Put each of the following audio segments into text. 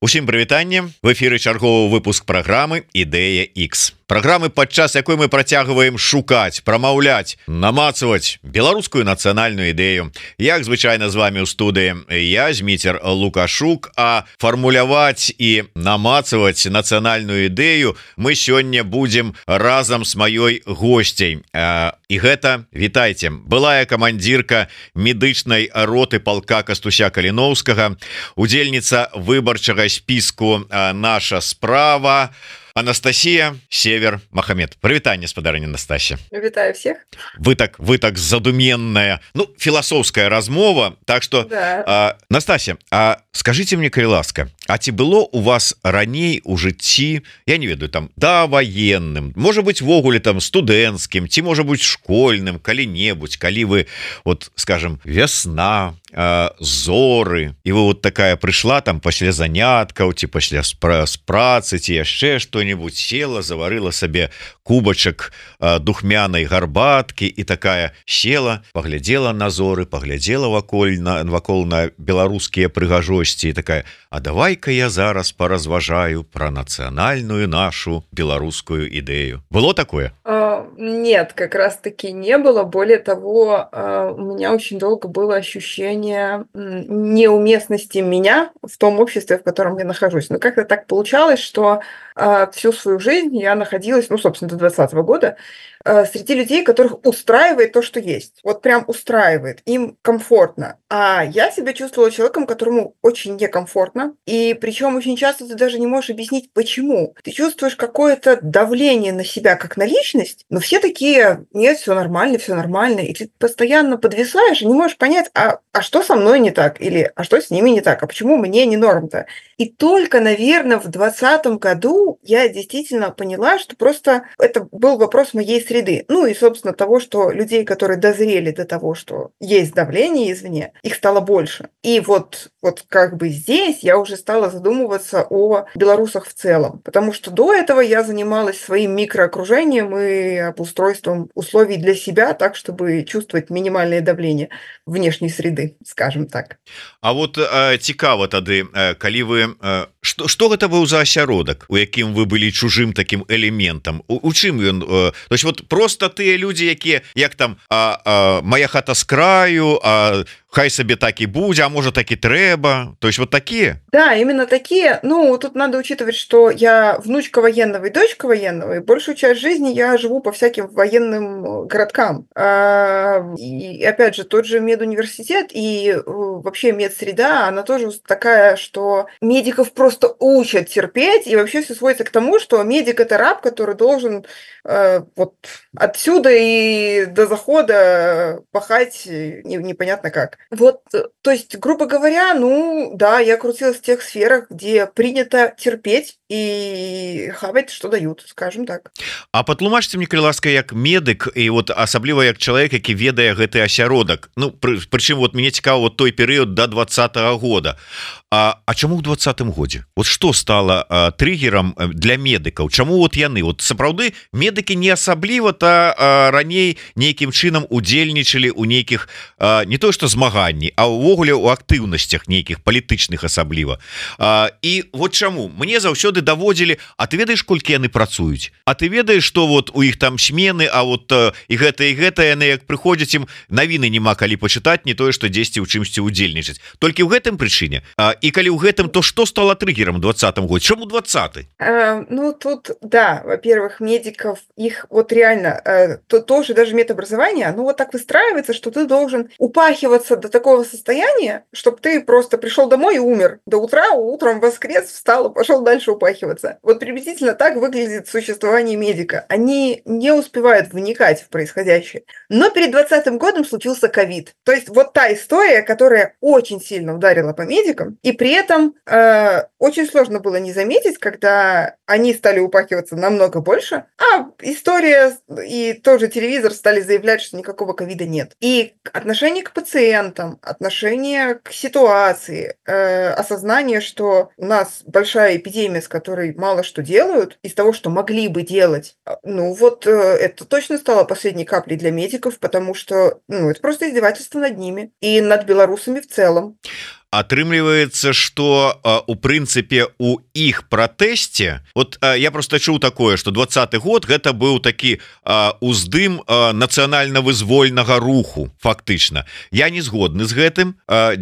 Усім прывітанне, в эфиры чарговы выпуск праграмы Ідэя X. Праграмы, падчас якой мы працягваем шукаць, прамаўляць, намацаваць беларускую нацыянальную ідэю. Як звычайна з вами ў студыі я, Зміцер Лукашук, а фармуляваць і намацаваць нацыянальную ідэю мы сёння будзем разам з маёй госцяй. І гэта, вітайце, былая камандзірка медычнай роты палка Кастуся Каліноўскага, удзельніца выбарчага спіску «Наша справа» Анастасія Север Махамед. Прывітанне, спадарыня Настасья. Вітаю всех. Вы так задуменная, філасофская размова, так что да. Настасья, скажите мне, калі ласка, а ці было у вас раней у жыцці, я не ведаю, там даваенным, можа быть ввогуле там студэнцкім, ці можа быть школьным, калі-небудзь, калі вы, вот скажем, вясна, зоры, і вы вот такая прыйшла там пасля заняткаў, ці пасля з працы, ці яшчэ што-нибудь, села, заварыла сабе кубачак духмянай гарбаткі і такая села, паглядзела на зоры, паглядзела вакол на беларускія прыгажосці і такая: а давай-ка я зараз паразважаю про нацыянальную нашу беларускую ідэю. Было такое? Нет, как раз-таки не было. Более того, у меня очень долго было ощущение неуместности меня в том обществе, в котором я нахожусь. Но как-то так получалось, что всю свою жизнь я находилась, собственно, до 2020 года, среди людей, которых устраивает то, что есть. Вот прям устраивает, им комфортно. А я себя чувствовала человеком, которому очень некомфортно. И причем очень часто ты даже не можешь объяснить, почему. Ты чувствуешь какое-то давление на себя, как на личность, но все такие: нет, все нормально, все нормально. И ты постоянно подвисаешь и не можешь понять, а что со мной не так? Или а что с ними не так? А почему мне не норм-то? И только, наверное, в 2020 году я действительно поняла, что просто это был вопрос моей среды. И, собственно, того, что людей, которые дозрели до того, что есть давление извне, их стало больше. И вот как бы здесь я уже стала задумываться о белорусах в целом. Потому что до этого я занималась своим микроокружением и обустройством условий для себя так, чтобы чувствовать минимальное давление внешней среды, скажем так. А вот цікава тады, калі вы... Што гэта быў за асяродак, у якім вы былі чужым таким элементам? У чым ён? То есть вот просто тыя людзі, якія, як там, моя хата з краю, хай сабе так и будзе, а может так и трэба, то есть вот такие? Да, именно такие. Тут надо учитывать, что я внучка военного и дочка военного, и большую часть жизни я живу по всяким военным городкам. И опять же, тот же медуниверситет и вообще медсреда, она тоже такая, что медиков просто учат терпеть, и вообще все сводится к тому, что медик — это раб, который должен вот отсюда и до захода пахать непонятно как. Вот, то есть, грубо говоря, да, я крутилась в тех сферах, где принято терпеть и хавать, что дают, скажем так. А патлумачце мне, калі ласка, як медык і вот асабліва як чалавек, які ведае гэты асяродак. Прычым вот мне цікава вот той перыяд до 2020 года. А чаму ў 2020 годзе? Вот што стала триггером для медыкаў? Чаму вот яны? Вот сапраўды медыкі не асабліва-то раней нейкім чынам удзельнічалі ў нейкіх не то што змаганні, а ўвогуле ў актыўнасцях нейкіх палітычных асабліва. І вот чаму? Мне заўсёды даводзілі: а ты ведаеш, колькі яны працуюць? А ты ведаеш, што вот у іх там смены, а вот і гэта яны як прыходзяць, ім навіны няма калі пачытаць, не тое што дзесьці ў чымсьці удзельнічаць. Толькі ў гэтым прычыне. І калі ў гэтым, то што стало триггером в 2020 годзе? Чаму 20? Тут, да, во-первых, медиков, их вот реально, тоже даже медобразование, оно вот так выстраивается, что ты должен упахиваться до такого состояния, чтобы ты просто пришел домой и умер. До утра, утром воскрес, встал и пошел дальше упахиваться. Вот приблизительно так выглядит существование медика. Они не успевают вникать в происходящее. Но перед 2020 годом случился ковид. То есть вот та история, которая очень сильно ударила по медикам, и при этом очень сложно было не заметить, когда они стали упахиваться намного больше, а история и тоже телевизор стали заявлять, что никакого ковида нет. И отношение к пациентам, отношение к ситуации, осознание, что у нас большая эпидемия, с которой мало что делают, из того, что могли бы делать, это точно стало последней каплей для медиков, потому что это просто издевательство над ними и над белорусами в целом. атрымліваецца что у прынцыпе у іх пратэсце вот я просто чуў такое что 20-й год гэта быў такі уздым нацыянальна-вызвольнага руху фактычна я не згодны з гэтым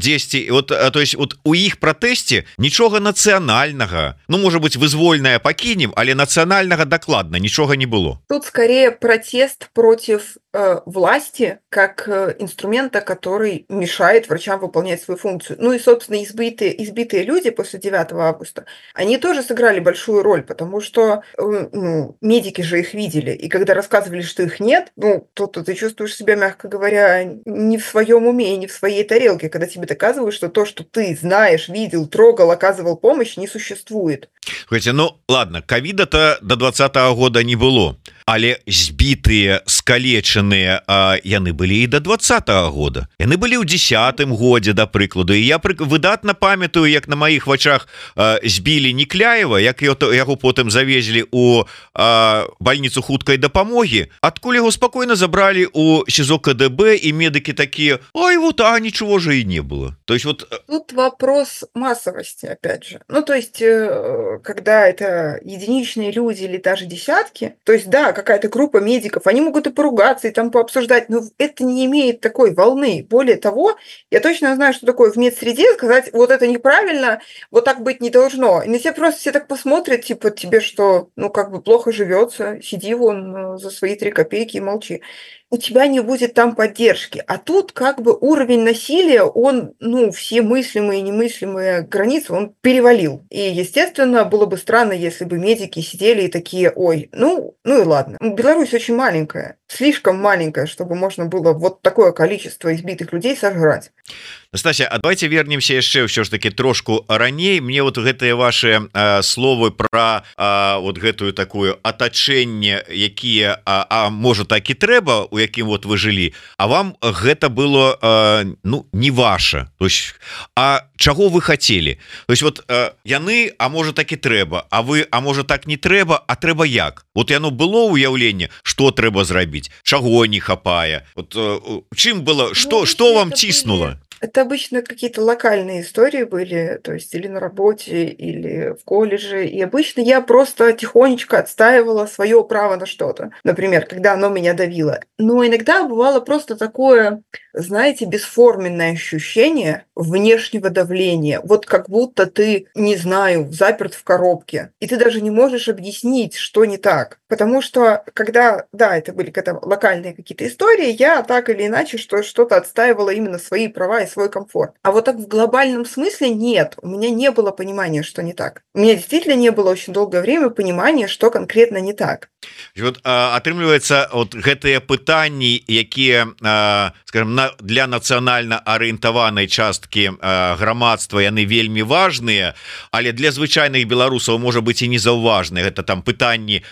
10 вот то есть вот у іх пратэсце нічога нацыянальнага ну может быть вызвольная пакінем але нацыянальнага дакладна нічога не было тут скорее протест против власти как инструмента, который мешает врачам выполнять свою функцию. Ну и, собственно, избитые люди после 9 августа, они тоже сыграли большую роль, потому что ну, медики же их видели, и когда рассказывали, что их нет, ну, то ты чувствуешь себя, мягко говоря, не в своем уме и не в своей тарелке, когда тебе доказывают, что то, что ты знаешь, видел, трогал, оказывал помощь, не существует. Хотя, ну, ладно, ковида-то до 20-го года не было, але збітыя, скалечаныя яны былі і до 20-го года. Яны былі ў 10-м годзе, да прыкладу. І я выдатна памятаю, як на маіх вачах збілі Некляева, як яго потым завезлі у бальніцу хуткай дапамогі, адкуль яго спакойна забралі у СІЗО КДБ, і медыкі такія: ой, вот, ничего же и не было. То есть вот... Тут вопрос массовости, опять же. Ну, то есть, когда это единичные люди или даже десятки, то есть, да, какая-то группа медиков, они могут и поругаться, и там пообсуждать, но это не имеет такой волны. Более того, я точно знаю, что такое в медсреде сказать: вот это неправильно, вот так быть не должно. И на тебя просто все так посмотрят, типа, тебе что, ну, как бы плохо живется, сиди вон за свои 3 копейки и молчи. У тебя не будет там поддержки. А тут как бы уровень насилия, он, ну, все мыслимые и немыслимые границы, он перевалил. И, естественно, было бы странно, если бы медики сидели и такие: ой, ну и ладно. Беларусь очень маленькая, слишком маленькая, чтобы можно было вот такое количество избитых людей сожрать. Настасья, а давайте вернемся яшчэ ўсё ж таки трошку раней. Мне вот гэтыя ваши словы про вот гэтую такую атачэнне, якія можа так і трэба, у якім вот вы жылі, а вам гэта было ну не ваше, то есть чаго вы хотели, то есть вот яны, а можа так і трэба, а вы, а можа так не трэба, а трэба як, вот яно было ўяўленне, что трэба зрабіць, чаго не хапае, вот чым было, что вам ціснула? Это обычно какие-то локальные истории были, то есть или на работе, или в колледже. И обычно я просто тихонечко отстаивала свое право на что-то. Например, когда оно меня давило. Но иногда бывало просто такое, знаете, бесформенное ощущение внешнего давления. Вот как будто ты, не знаю, заперт в коробке. И ты даже не можешь объяснить, что не так. Потому что когда, да, это были локальные какие-то истории, я так или иначе что-то отстаивала именно свои права и свой комфорт. А вот так в глобальном смысле нет. У меня не было понимания, что не так. У меня действительно не было очень долгое время понимания, что конкретно не так. Вот атрымліваецца вот гэтыя пытанні, якія, скажем, для нацыянальна арыентаванай часткі грамадства яны вельмі важныя, але для звычайных беларусаў можа быць і незаўважны. Гэта там пытанні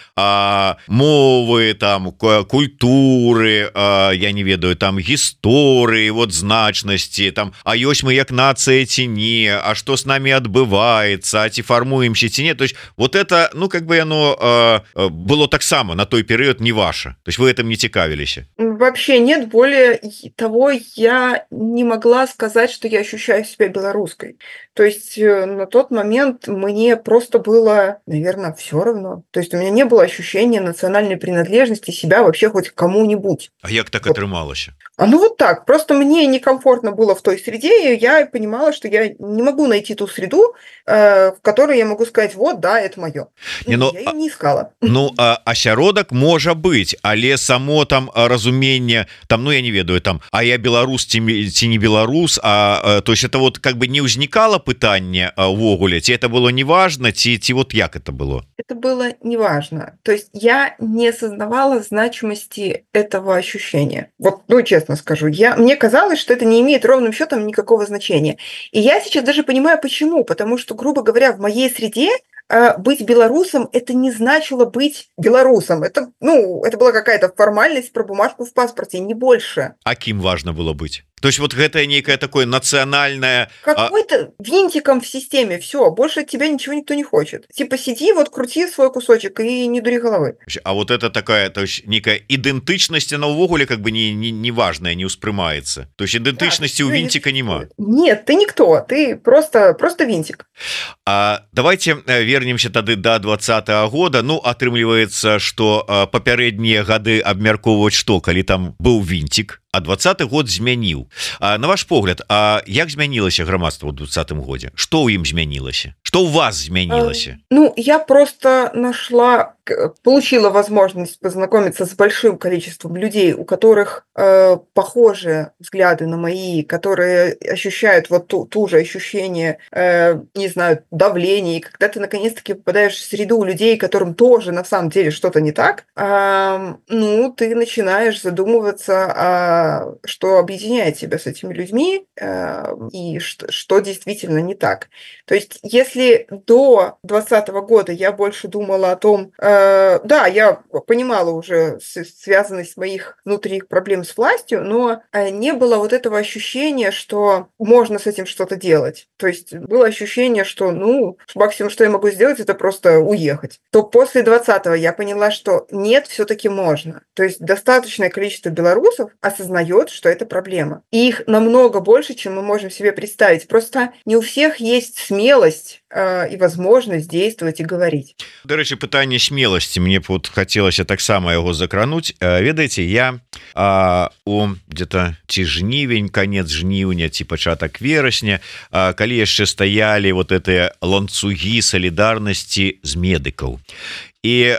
мовы, там культуры, я не ведаю, там гісторыі, вот значнасці, там, а ёсць мы як нацыя ці не, а што з намі адбываецца, ці фармуемся ці не. То есть вот это, ну как бы яно было таксама на той перыяд не ваше, то есть вы этим не цікавіліся? Вообще нет. Более того, я не могла сказать, что я ощущаю себя белорусской. То есть на тот момент мне просто было, наверное, все равно. То есть у меня не было ощущения национальной принадлежности себя вообще хоть к кому-нибудь. А як так атрымалася? Ну вот так. Просто мне некомфортно было в той среде, и я понимала, что я не могу найти ту среду, в которой я могу сказать: вот, да, это мое. Я ее не искала. Ну, асяродак можа быць, але само там разуменне, там, ну я не ведаю, там, а я беларус ці не беларус, то есть это вот как бы не ўзнікала пытанне увогуле, ці это было неважно, ці вот як это было? Это было неважно. То есть я не осознавала значимости этого ощущения. Вот, ну, честно скажу, мне казалось, что это не имеет ровным счетом никакого значения. И я сейчас даже понимаю, почему. Потому что, грубо говоря, в моей среде быть белорусом — это не значило быть белорусом. Это была какая-то формальность про бумажку в паспорте, не больше. А кем важно было быть? То есть вот гэтае нейкае такое нацыянальнае какой-то винтиком в системе, все, больше от тебя ничего никто не хочет. Типа сиди, вот крути свой кусочек и не дури головы. А вот это такая, то есть некая идентичность, она увогуле как бы не важная, не успрымаецца. То есть идентичности у винтика нема. Нет, ты никто, ты просто винтик. Давайте вернемся тады до 20-го года. Ну, атрымліваецца, что папярэднія гады абмяркоўваць што, калі там быў винтик, а 20-й год змяніў. На ваш погляд, як змянілася грамадства ў 20-м годзе? Што ў ім змянілася? Што ў вас змянілася? Ну, я просто получила возможность познакомиться с большим количеством людей, у которых похожие взгляды на мои, которые ощущают вот ту же ощущение, не знаю, давления, и когда ты наконец-таки попадаешь в среду людей, которым тоже на самом деле что-то не так, ну, ты начинаешь задумываться, что объединяет тебя с этими людьми и что действительно не так. То есть, если до 2020 года я больше думала о том, да, я понимала уже связанность моих внутренних проблем с властью, но не было вот этого ощущения, что можно с этим что-то делать. То есть было ощущение, что, ну, максимум, что я могу сделать, это просто уехать. То после 20-го я поняла, что нет, все-таки можно. То есть достаточное количество белорусов осознает, что это проблема. И их намного больше, чем мы можем себе представить. Просто не у всех есть смелость и возможность действовать и говорить. До речі, пытанне смелости, мне вот хотелось таксама его закрануть. Ведаете, я где-то ці жнівень, конец жніўня, ці пачатак верасня, калі яшчэ стаялі вот этыя ланцугі солідарнасці з медыкаў. І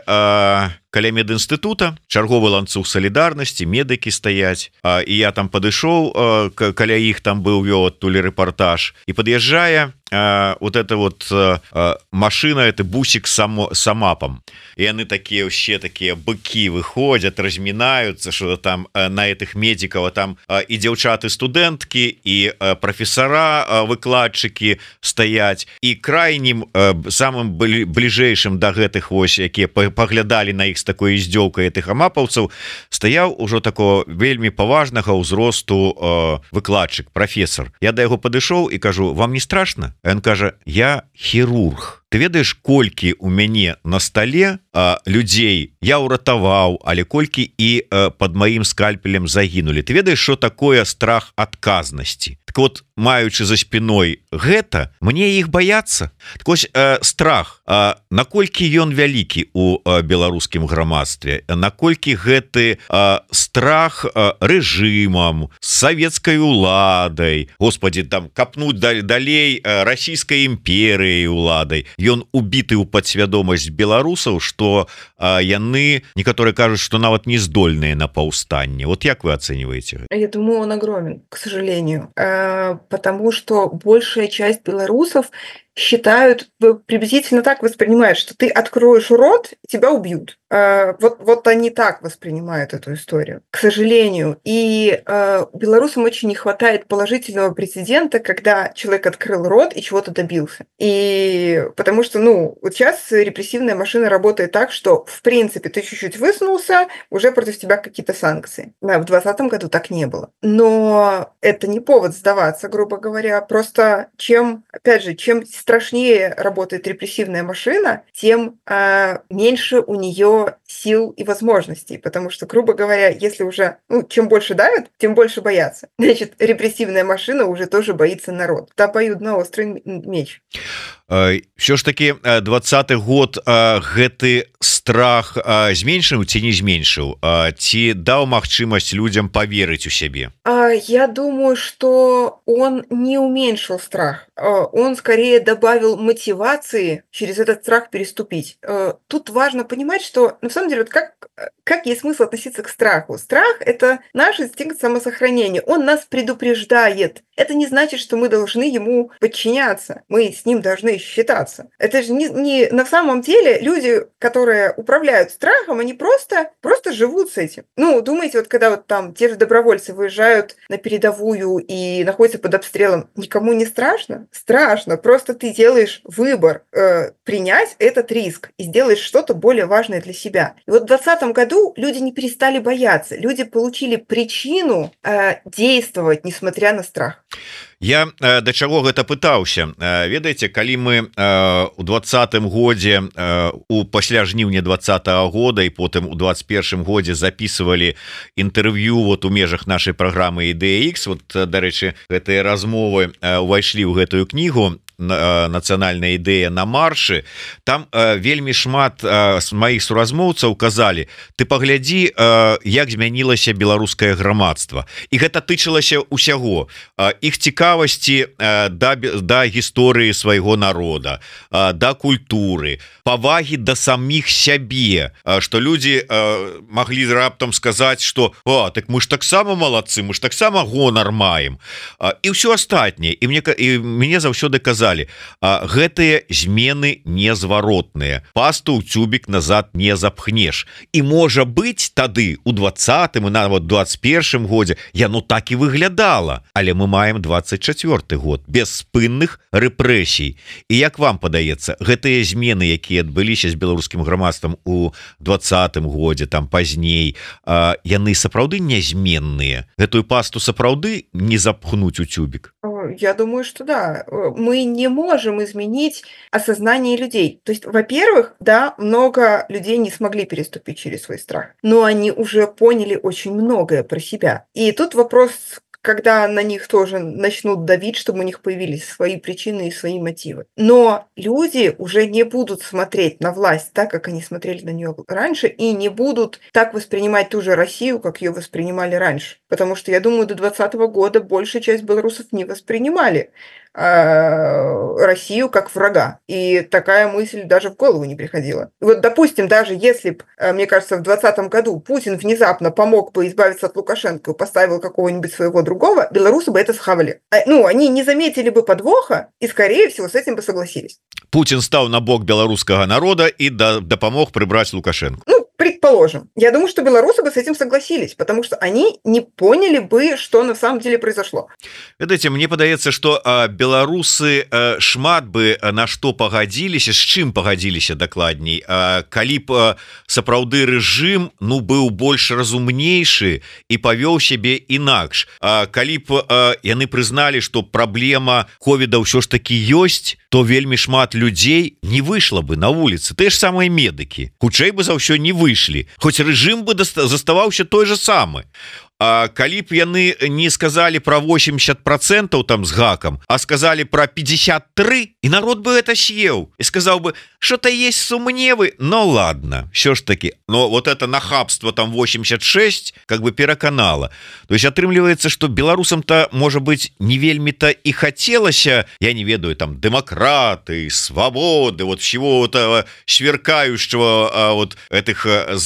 каля медінстытута чарговы ланцуг солідарнасці, медыкі стаяць, і я там падышоў, каля іх там быў вёў адтуль рэпартаж, і пад'язджае вот это вот машина, это бусик с амапом, и они такие вообще такие быки выходят, разминаются, что там на этих медиков, там и девчаты студентки, и профессора выкладчики стоять, и крайним самым ближайшим до гэтых вось, якія поглядали на их с такой издевкой этих амапаўцаў, стаяў ужо такого вельмі паважнага ўзросту выкладчик, профессор. Я до яго падышоў и кажу: вам не страшно? Ён кажа: я хірург. Ты ведаеш, колькі у мяне на столе людзей я ўратаваў, але колькі і под маім скальпелем загінули. Ты ведаеш, что такое страх адказнасці? Так вот, маючы за спиной гэта, мне іх баяцца. Так вось, страх, наколькі ён вялікі у беларускім грамадстве, наколькі гэты страх рэжымам, савецкай уладай, господи, там капнуць далей расійскай імперыяй уладай, ён убіты ў падсвядомасць беларусаў, што яны, некаторые кажуць, што нават не здольныя на паўстанне. Вот як вы оцениваете? Я думаю, он огромен, к сожалению, потому что большая часть белорусов считают, приблизительно так воспринимают, что ты откроешь рот, тебя убьют. Вот они так воспринимают эту историю, к сожалению. И белорусам очень не хватает положительного прецедента, когда человек открыл рот и чего-то добился. И потому что, ну, вот сейчас репрессивная машина работает так, что, в принципе, ты чуть-чуть высунулся, уже против тебя какие-то санкции. Да, в 2020 году так не было. Но это не повод сдаваться, грубо говоря. Просто опять же, чем страшнее работает репрессивная машина, тем меньше у нее сил и возможностей, потому что, грубо говоря, если уже, чем больше давят, тем больше боятся. Значит, репрессивная машина уже тоже боится народ. Да, поют на острый меч. Все ж таки 20-й год гэты страх зменшыў ці не зменшыў, ці даў магчымасць людям поверить у себе? Я думаю, что он не уменьшил страх, он скорее добавил мотивации через этот страх переступить. Тут важно понимать, что на самом деле вот как есть смысл относиться к страху? Страх — это наш инстинкт самосохранения, он нас предупреждает. Это не значит, что мы должны ему подчиняться, мы с ним должны считаться. Это же не на самом деле люди, которые управляют страхом, они просто живут с этим. Ну, думаете, вот когда вот там те же добровольцы выезжают на передовую и находятся под обстрелом, никому не страшно? Страшно. Просто ты делаешь выбор принять этот риск и сделать что-то более важное для себя. И вот в 2020 году люди не перестали бояться, люди получили причину действовать, несмотря на страх. Я да чаго гэта пытаўся, ведаеце, калі мы у 20-м годзе у пасля жніўня 20-го года і потым у 21-м годзе записывалі інтэрв'ю вот у межах нашай праграмы IDX, вот дарэчы, гэтыя размовы увайшлі ў гэтую кнігу нацыянальная ідэя на маршы. Там вельмі шмат маіх суразмоўцаў казалі: ты паглядзі, як змянілася беларускае грамадства, і гэта тычылася ўсяго, іх цікавасці да гісторыі свайго народа, да культуры, павагі да саміх сябе, што людзі маглі раптам сказаць, што так мы ж таксама малацы, мы ж таксама гонар маем, і ўсё астатняе. І мне заўсёды казалі: гэтыя змены незваротныя, пасту ў цюбік назад не запхнеш. І можа быць тады у 20-м і нават 21-м годзе яно так і выглядала, але мы маем 24-й год без спынных рэпрэсій. І як вам падаецца, гэтыя змены, якія адбыліся з беларускім грамадствам у 20-м годзе, там пазней, яны сапраўды нязменныя? Гэтую пасту сапраўды не запхнуць у цюбік? Я думаю, что да. Мы не можем изменить осознание людей. То есть, во-первых, да, много людей не смогли переступить через свой страх, но они уже поняли очень многое про себя. И тут вопрос, когда на них тоже начнут давить, чтобы у них появились свои причины и свои мотивы. Но люди уже не будут смотреть на власть так, как они смотрели на нее раньше, и не будут так воспринимать ту же Россию, как ее воспринимали раньше. Потому что, я думаю, до 2020 года большая часть белорусов не воспринимали Россию как врага. И такая мысль даже в голову не приходила. И вот, допустим, даже если бы, мне кажется, в 2020 году Путин внезапно помог бы избавиться от Лукашенко и поставил какого-нибудь своего другого, белорусы бы это схавали. Ну, они не заметили бы подвоха и, скорее всего, с этим бы согласились. Путин стал на бок белорусского народа и допомог прибрать Лукашенко. Ну, предположим. Я думаю, что белорусы бы с этим согласились, потому что они не поняли бы, что на самом деле произошло. Ведаеце, мне падаецца, што беларусы шмат бы на што пагадзіліся, з чым пагадзіліся дакладней, калі б сапраўды рэжым быў больш разумнейшы і павёў сябе інакш. Калі б яны прызналі, што праблема ковіда ўсё ж такі ёсць, то вельмі шмат людзей не выйшла бы на вуліцы. Тыя ж самыя медыкі хутчэй бы за ўсё не выйшлі, хоць рэжым бы заставаўся той же самы. Калі б яны не сказалі про 80% там з гакам, а сказалі про 53, і народ бы это съеў і сказаў бы, что-то есть сумневы, но ладно, все ж таки. Но вот это нахабство там 86 как бы пераканала. То есть атрымліваецца, что беларусам-то, может быть, не вельмі-то и хотелося, я не ведаю, там демократы, свободы, вот всего этого сверкающего вот этих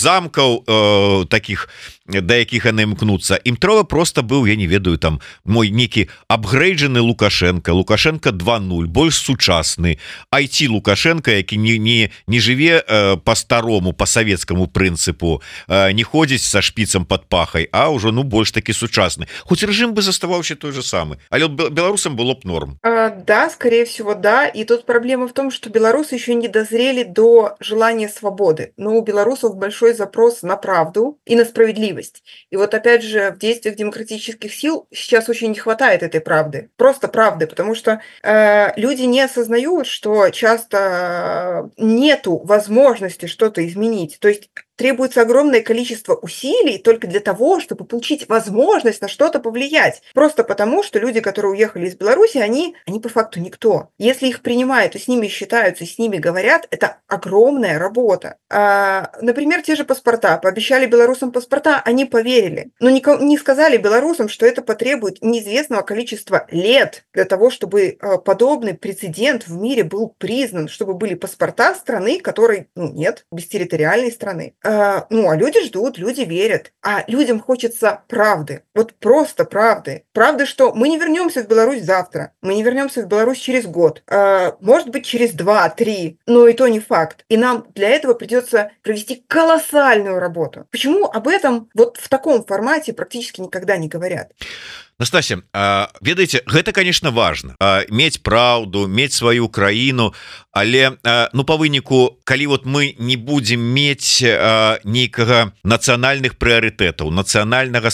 замков таких, да якіх яны імкнуцца. Ім трэба просто быў, я не ведаю, там мой некі апгрейджаны Лукашенко 2.0, больш сучасны IT Лукашенко, які не жыве по-старому, по савецкаму прынцыпу, не ходзіць са шпіцам под пахай, а ўжо больш такі сучасны. Хоць рэжым бы заставаўся той же самы, але беларусам было б норм. Да, скорее всего, да. И тут проблема в том, что белорусы еще не дозрели до желания свободы. Но у белорусов большой запрос на правду и на справедливость. И вот опять же в действиях демократических сил сейчас очень не хватает этой правды, просто правды, потому что люди не осознают, что часто нету возможности что-то изменить. То есть требуется огромное количество усилий только для того, чтобы получить возможность на что-то повлиять. Просто потому, что люди, которые уехали из Беларуси, они по факту никто. Если их принимают и с ними считаются, и с ними говорят, это огромная работа. Например, те же паспорта. Пообещали белорусам паспорта, они поверили. Но не сказали белорусам, что это потребует неизвестного количества лет для того, чтобы подобный прецедент в мире был признан, чтобы были паспорта страны, которой нет, бестерриториальной страны. А люди ждут, люди верят. А людям хочется правды. Вот просто правды. Правды, что мы не вернемся в Беларусь завтра. Мы не вернемся в Беларусь через год. Может быть, через 2-3. Но и то не факт. И нам для этого придется провести колоссальную работу. Почему об этом вот в таком формате практически никогда не говорят? Настасья, ведаеце, гэта конечно важно, мець праўду, мець сваю краіну, але ну по выніку, калі вот мы не будем мець нейкага нацыянальных прыярытэтаў, нацыянальнага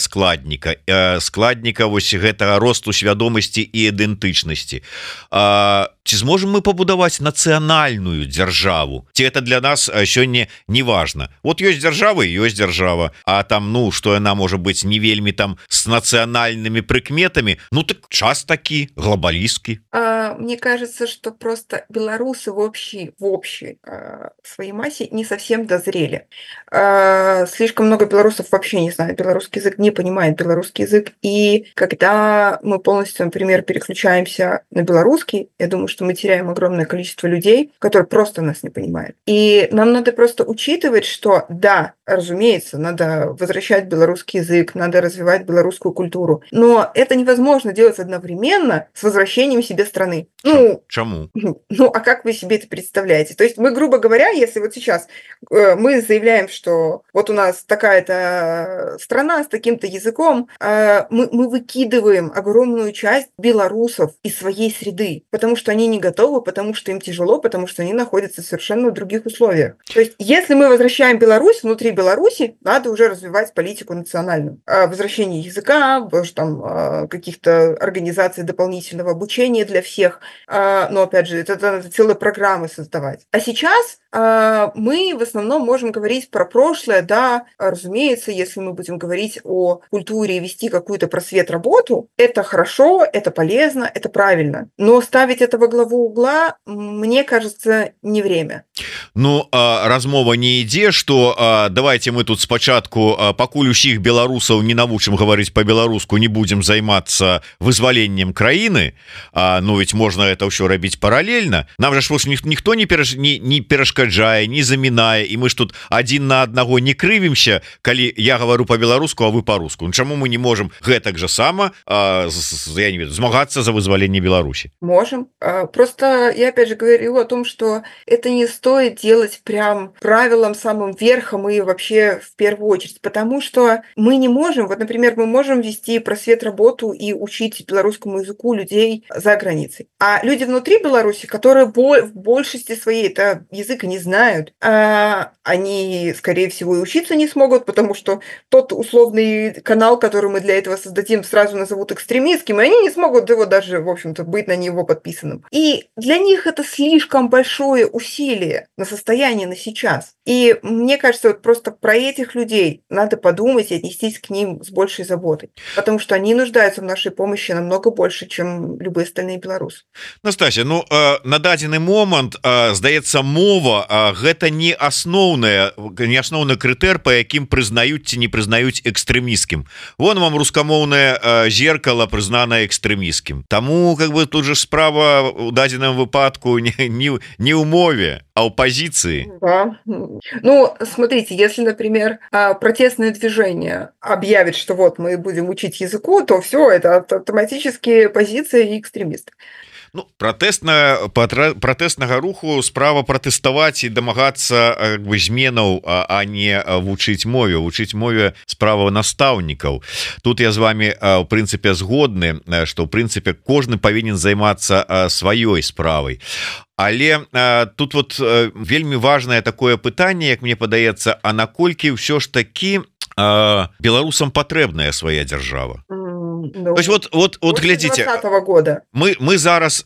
складніка вось гэтага росту свядомасці і ідэнтычнасці, ці зможем мы пабудаваць нацыянальную дзяржаву, ці это для нас сёння не важно? Вот ёсць дзяржава, ёсць дзяржава, а там ну что яна можа быць не вельмі там с нацыянальными прыкметами, ну так час такі глобалісткі. Мне кажется, что просто белорусы в общей своей массе не совсем дозрели. Слишком много белорусов вообще не знают белорусский язык, не понимают белорусский язык. И когда мы полностью, например, переключаемся на белорусский, я думаю, что мы теряем огромное количество людей, которые просто нас не понимают. И нам надо просто учитывать, что да, разумеется, надо возвращать белорусский язык, надо развивать белорусскую культуру, но это невозможно делать одновременно с возвращением себе страны. Чему? Ну, а как вы себе это представляете? То есть мы, грубо говоря, если вот сейчас мы заявляем, что вот у нас такая-то страна с таким-то языком, мы выкидываем огромную часть белорусов из своей среды, потому что они не готовы, потому что им тяжело, потому что они находятся в совершенно других условиях. То есть если мы возвращаем Беларусь, внутри Беларуси надо уже развивать политику национальную. Возвращение языка, там, каких-то организаций дополнительного обучения для всех. Но, опять же, это надо целые программы создавать. А сейчас мы в основном можем говорить про прошлое, да, разумеется, если мы будем говорить о культуре и вести какую-то просвет-работу, это хорошо, это полезно, это правильно. Но ставить это во главу угла, мне кажется, не время. Ну, размова не ідзе, что давайте мы тут спачатку, пакуль усіх беларусаў не навучым гаварыць по-беларуску, не будем займацца вызваленнем краіны, ну ведь можно это ўсё рабіць параллельно. Нам же ніхто не перашкаджае, не замінае, і мы ж тут адзін на аднаго не крывімся, калі я гавару по-беларуску, а вы по-руску. Ну, чаму мы не можем гэтак же сама, я не ведаю, змагацца за вызваленне Беларусі? Можем. Просто я опять же говорю о том, что это не стоит делать прям правилом самым верхом и вообще в первую очередь, потому что мы не можем, вот, например, мы можем вести просвет-работу и учить белорусскому языку людей за границей. А люди внутри Беларуси, которые в большинстве своей это язык не знают, они, скорее всего, и учиться не смогут, потому что тот условный канал, который мы для этого создадим, сразу назовут экстремистским, и они не смогут его даже, в общем-то, быть на него подписанным. И для них это слишком большое усилие на состояние на сейчас. И мне кажется, вот просто про этих людей надо подумать и отнестись к ним с большей заботой, потому что они нуждаются в нашей помощи намного больше, чем любые остальные белорусы. Настасья, ну, на дадзены момант, здаецца, мова гэта не асноўны крытэр, па якім прызнаюць ці не прызнаюць экстрэмісцкім. Вон вам рускамоўнае зеркало прызнана экстрэмісцкім. Таму как бы тут же справа у дадзеным выпадку не ў мове, а ў пазіцыі. Да. Ну, смотрите, если, например, протестное движение объявит, что вот мы будем учить языку, то все, это автоматически позиция и экстремист. Ну, пратэснага руху справа пратэставаць і дамагацца зменаў, а не вучыць мове справа настаўнікаў. Тут я з вами в прынцыпе згодны, што в прынцыпе кожны павінен займацца сваёй справай. Але тут вот вельмі важное такое пытанне, як мне падаецца, а наколькі ўсё ж такі беларусам патрэбная свая дзяржава? Ну, то есть вот глядзіце, года мы зараз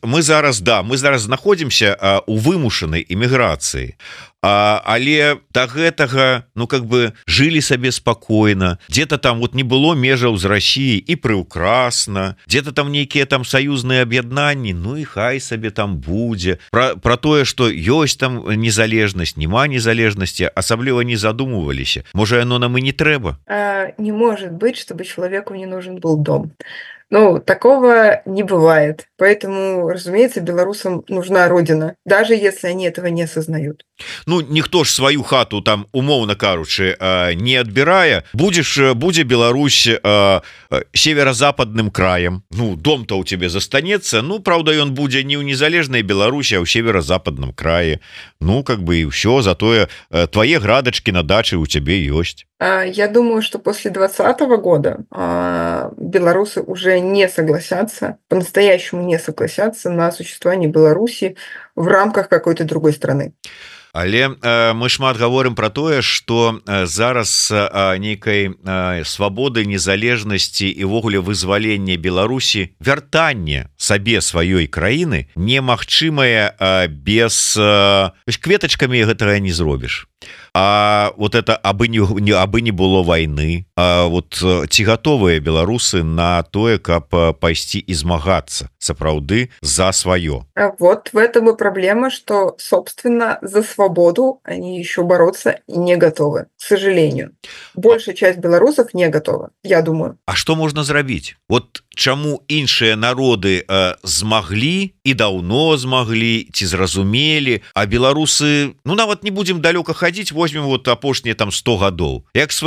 знаходзімся у вымушанай эміграцыі, але до гэтага, ну как бы жылі сабе спокойно, где-то там вот не было межаў з Россией і прыўкрасна, где-то там нейкія там саюзныя аб'яднанні, ну і хай сабе там будзе. Про тое, что ёсць там незалежнасць, няма незалежнасці, асабліва не задумываліся. Можа, яно нам і не трэба? Не может быть, чтобы человеку не нужен был дом. Ну, такого не бывает. Поэтому, разумеется, белорусам нужна родина, даже если они этого не осознают. Ну, ніхто ж сваю хату там, умоўна кажучы, не адбірае. Будзе Беларусь северо-западным краем. Ну, дом-то у тебе застанецца. Ну, правда, ён будзе не ў незалежнай Беларусі, а ў северо-западным краі. Ну, как бы і ўсё, затое твае градачкі на дачы у цябе ёсць. Я думаю, что после 2020 года белорусы уже не согласятся, по-настоящему не согласятся на существование Беларуси в рамках какой-то другой страны. Але мы шмат говорим про тое, что зараз нейкай свабоды, незалежнасці і ўвогуле вызвалення Беларусі, вяртанне сабе сваёй краіны немагчымае без кветачкамі гэтага не зробіш. А вот это абы не было войны, вот ці готовыя беларусы на тое, каб пайсці і змагацца сапраўды за сваё? Вот в этом и проблема, что, собственно, за свободу они еще бороться не готовы, к сожалению. Большая часть белорусов не готова, я думаю. А что можно зрабіць? Вот чаму іншыя народы змаглі і даўно змаглі ці зразумелі, а беларусы, ну нават не будем далёка хадзіць, возьмем вот апошнія там 100 гадоў, як с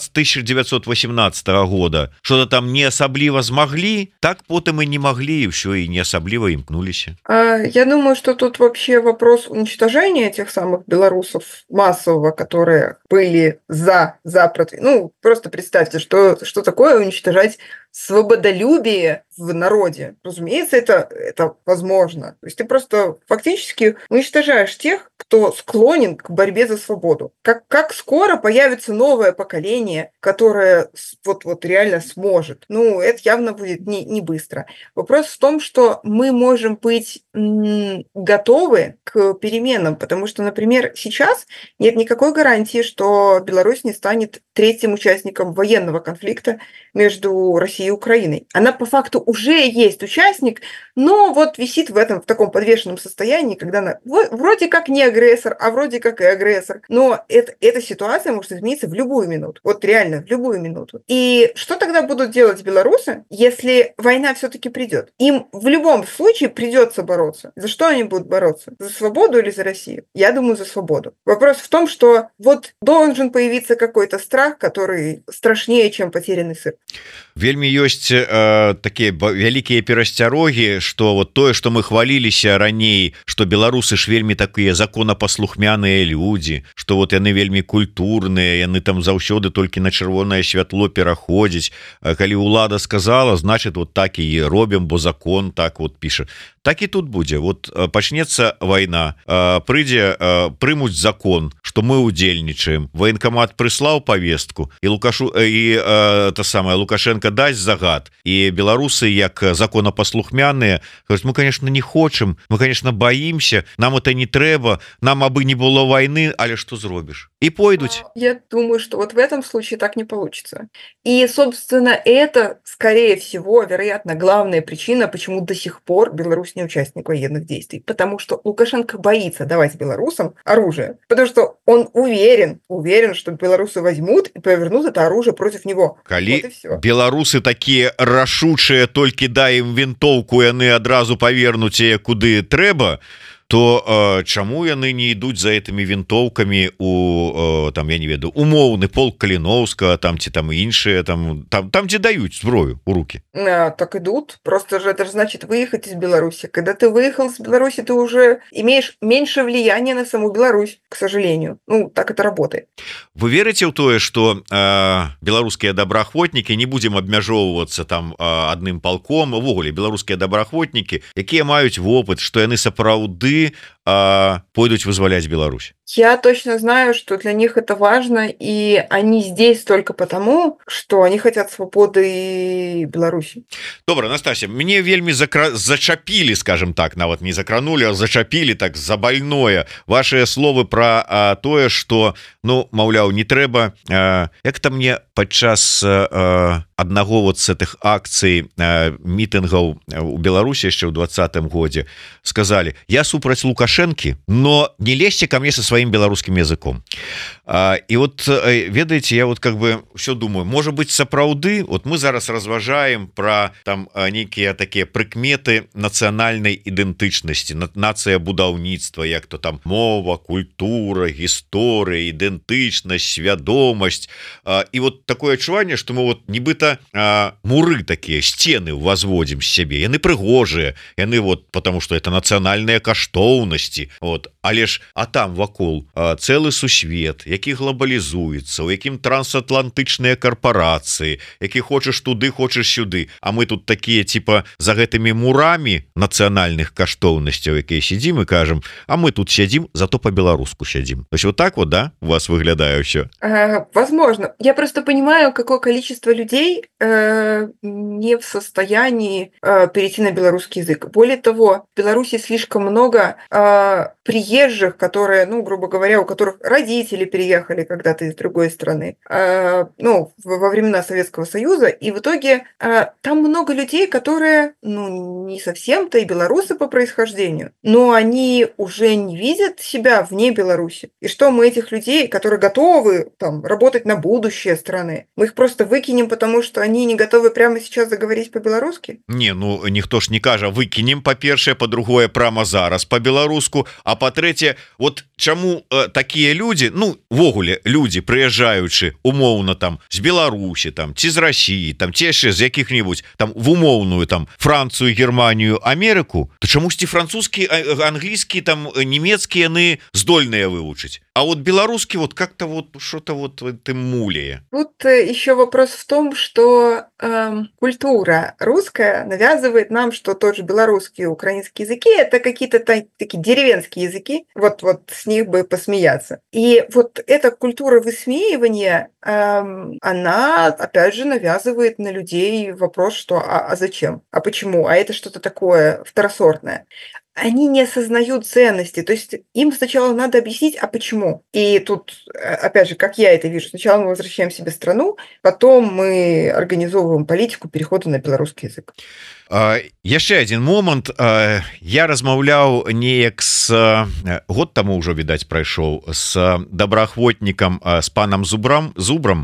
1918 года что-то там не асабліва змаглі, так потым і не маглі, і ўсё, і не асабліва імкнуліся. Я думаю, что тут вообще вопрос уничтожения тех самых белорусов массового, которые были за ну просто представьте, что такое уничтожать свободолюбие в народе. Разумеется, это возможно. То есть ты просто фактически уничтожаешь тех, кто склонен к борьбе за свободу. Как скоро появится новое поколение, которое вот реально сможет? Ну, это явно будет не быстро. Вопрос в том, что мы можем быть готовы к переменам, потому что, например, сейчас нет никакой гарантии, что Беларусь не станет третьим участником военного конфликта между Россией и Украиной. Она по факту уже есть участник, но вот висит в таком подвешенном состоянии, когда она вроде как не агрессор, а вроде как и агрессор. Но эта ситуация может измениться в любую минуту. Вот реально, в любую минуту. И что тогда будут делать белорусы, если война все-таки придет? Им в любом случае придется бороться. За что они будут бороться? За свободу или за Россию? Я думаю, за свободу. Вопрос в том, что вот должен появиться какой-то страх, который страшнее, чем потерянный сыр. Вельмі ёсць такія вялікія перасцярогі, што вот тое, што мы хваліліся раней, што беларусы ж вельмі такія законапаслухмяныя людзі, што вот яны вельмі культурныя, яны там заўсёды толькі на чырвонае святло пераходзяць. Калі ўлада сказала, значит вот так і робім, бо закон так вот піша. Так і тут будзе. Вот пачнецца вайна, прымуць закон, што мы удзельнічаем. Военкомат прыслаў павестку, і Лукашенко дасць загад, і беларусы як законапаслухмяныя говорят, мы, конечно, не хочам, мы, конечно, боимся, нам это не трэба, нам абы не было войны, але что зробіш? И пойдуць. Я думаю, что вот в этом случае так не получится. И, собственно, это, скорее всего, вероятно, главная причина, почему до сих пор Беларусь не участник военных действий. Потому что Лукашенко боится давать белорусам оружие. Потому что он уверен, что белорусы возьмут и повернут это оружие против него. Калі вот беларусы такія рашучыя, толькі дай ім вінтоўку, яны адразу павернуць яе куды трэба, то чаму яны не ідуць за этими вінтоўкамі у там, я не ведаю, умоўны полк Каліноўскага, там ці там іншыя, там дзе даюць зброю у руки. Так идут. Просто же это же значит выехать из Беларуси. Когда ты выехал из Беларуси, ты уже имеешь меньше влияния на саму Беларусь, к сожалению. Ну, так это работает. Вы верыце ў тое, што беларускія добраахвотнікі, не будзем абмяжоўвацца там адным полком, увогуле беларускія добраахвотнікі, якія маюць вопыт, што яны сапраўды пойдуць вызваляць Беларусь? Я точно знаю, что для них это важно, и они здесь только потому, что они хотят свободы Беларуси. Добра, Настасья, мне вельмі зачапілі, скажем так, нават не закранули, а зачапілі так за больное ваши словы про тое, что, ну, маўляў, не трэба. Як-то мне падчас аднаго вот з гэтых акцый мітынгаў у Беларусі яшчэ ў 2020 годзе сказали: я супраць Лукашэнкі, но не лезьте ко мне со своим беларускім языком. И вот, ведаеце, я вот как бы все думаю, может быть, сапраўды, вот мы зараз разважаем про там нейкія такія прыкметы нацыянальнай ідэнтычнасці, нацыя будаўніцтва, як то там мова, культура, гісторыя, ідэнтычнасць, свядомасць. И вот такое адчуванне, что мы вот нібыта муры такія, сцены возводзім з сябе, яны прыгожыя, яны вот потому что это нацыянальная каштоўнасць, большасці. Вот, але ж а там вакол цэлы сусвет, які глобалізуецца, у якім трансатлантычныя карпорацыі, які хочаш туды, хочаш сюды, а мы тут такія типа за гэтымі мурамі нацыянальных каштоўнасцяў, якія сядзім і кажам, а мы тут сядзім, зато по-беларуску сядзім. То есть вот так вот, да, у вас выглядае ўсё? Возможно. Я просто понимаю, какое количество людей не в состоянии перейти на белорусский язык. Более того, в Беларуси слишком много приезжих, которые, ну, грубо говоря, у которых родители переехали когда-то из другой страны, ну, во времена Советского Союза, и в итоге там много людей, которые, ну, не совсем-то и белорусы по происхождению, но они уже не видят себя вне Беларуси. И что мы этих людей, которые готовы там работать на будущее страны, мы их просто выкинем, потому что они не готовы прямо сейчас заговорить по-белорусски? Не, ну ніхто ж не кажа выкинем, па-першае, па-другое, прямо зараз по-беларуску, а па-трэцяе, вот чаму такія людзі, ну ввогуле людзі, прыязджаючы умоўна там з Беларусі там ці з России, там ці яшчэ з якіх-небудзь там в умоўную там Францию, Германию, Америку, то чамусьці французскі, англійскі, там нямецкі яны здольныя вывучыць, а вот беларускі вот как-то вот что-то вот ты мулее. Тут еще вопрос в том, что культура русская навязывает нам, что тот же белорусский и украинский языки — это какие-то такие деревенские языки, вот с них бы посмеяться. И вот эта культура высмеивания, она, опять же, навязывает на людей вопрос, что а зачем, а почему, а это что-то такое второсортное. Они не осознают ценности, то есть им сначала надо объяснить, а почему. И тут, опять же, как я это вижу, сначала мы возвращаем себе страну, потом мы организовываем политику перехода на белорусский язык. Яшчэ один момант. Я размаўляў неяк с год таму ўжо, відаць, прайшоў с добраахвотнікам, с панам Зубрам,